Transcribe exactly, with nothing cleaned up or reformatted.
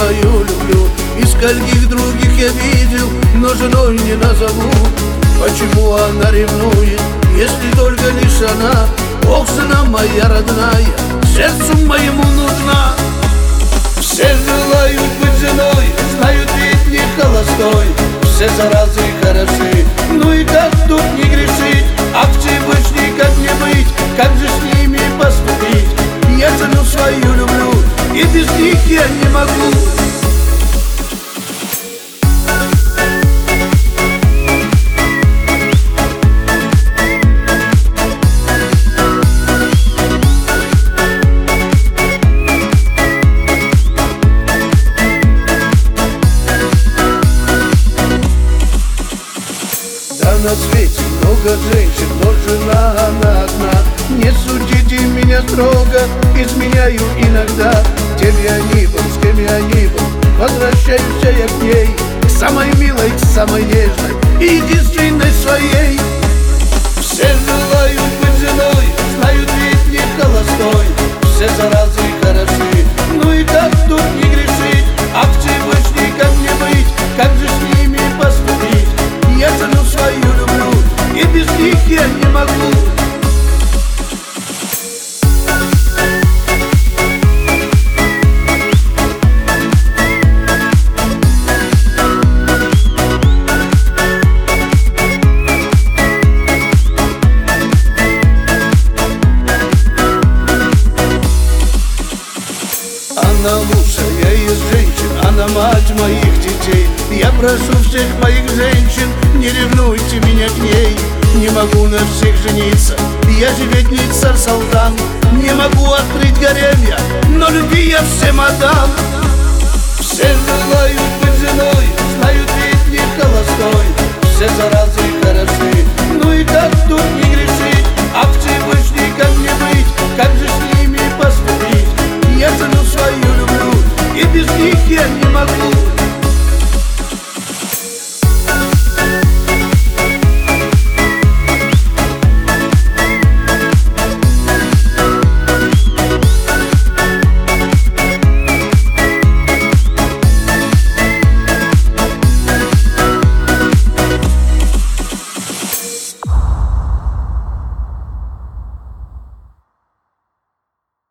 свою люблю. И скольких других я видел, но женой не назову. Почему она ревнует, если только лишь она? Ох, жена моя родная, сердцу моему нужна. Все желают быть женой, знают, ведь не холостой. Все заразы хороши, ну и как тут не грешить? А Всевышний не быть, как же с ними поступить? Я жену свою люблю, и без них я не могу. На свете много женщин, но жена она одна. Не судите меня строго, изменяю иногда. Тем я ни был, с кем я ни был, возвращаюсь я к ней, к самой милой, к самой нежной и единственной своей. Все желают быть женой, знают, ведь не холостой. Все заразы хороши, ну и как тут не грешить? А Всевышний как мне быть, как же с ними поступить? Я жену свою люблю, и без них я не могу. Она лучшая из женщин, она мать моих детей. Я прошу всех моих женщин, не ревнуйте меня к ней. Не могу на всех жениться, я же ведь не царь-салтан. Не могу открыть гарем я, но любви я всем отдам. Все желают быть женой, знают, ведь не холостой. Все заразы хороши, ну и как